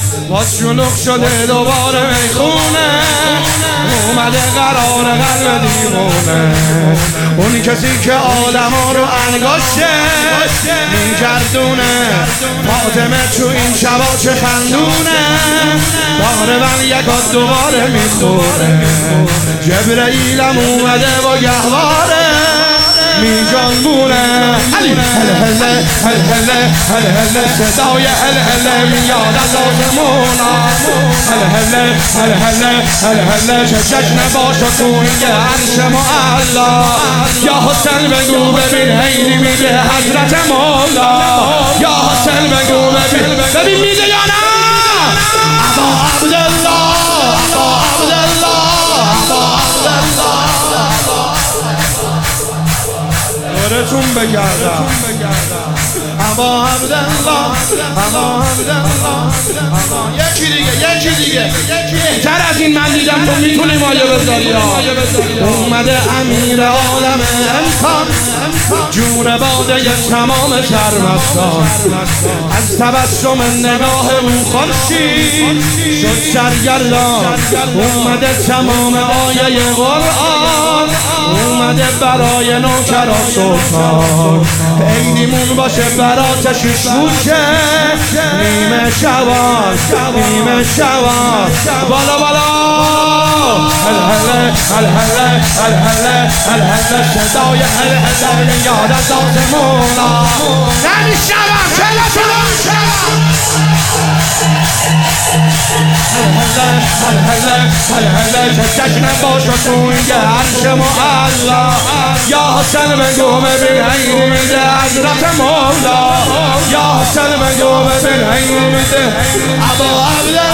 باز شلوغ شده دوباره میخونه، اومده قرار قلب دیوونه. اون کسی که آدما رو انگاشه میگردونه، فاطمه تو این شبا چه خندونه، داره من یکات دوباره میخوره. جبرئیلم اومده با گهواره میجانبونه. هل هله هل هله هل هله صدای هل هله میاد از آسمونا. هل هله هل هله هل هله چه جشن باشه تو این عرش معلا. یا حسین بگو ببین حیلی میگه حضرت مولا. یا حسین بگو ببین میگه یا نه ابا عبدالله ابا عبدالله ابا عبدالله. دورتون بگردم ابا عبدالله ابا عبدالله. یکی دیگه بهتر از این من دیدم تو میتونی مایه بذاری. اومده امیر عالم امکان، جون باده تمام شرمستان. از تبسم نگاه او خورشید شد سرگردان. اومده تمام آیه قرآن، اومده برای نوکر و سلطان. عیدیمون باشه براتشش روشه، نیمه شوان نیمه شوان. بالا بالا هل هله هل هله هل هله هل هله صدای هل هله میاد از آسمونا. نمیشنوم چرا هل هله هل هله چه جشن باشه تو این عرش معلا. یا حسین بگو ببین حیلی میده حضرت مولا. یا حسین بگو ببین حیلی میده ابا عبدالله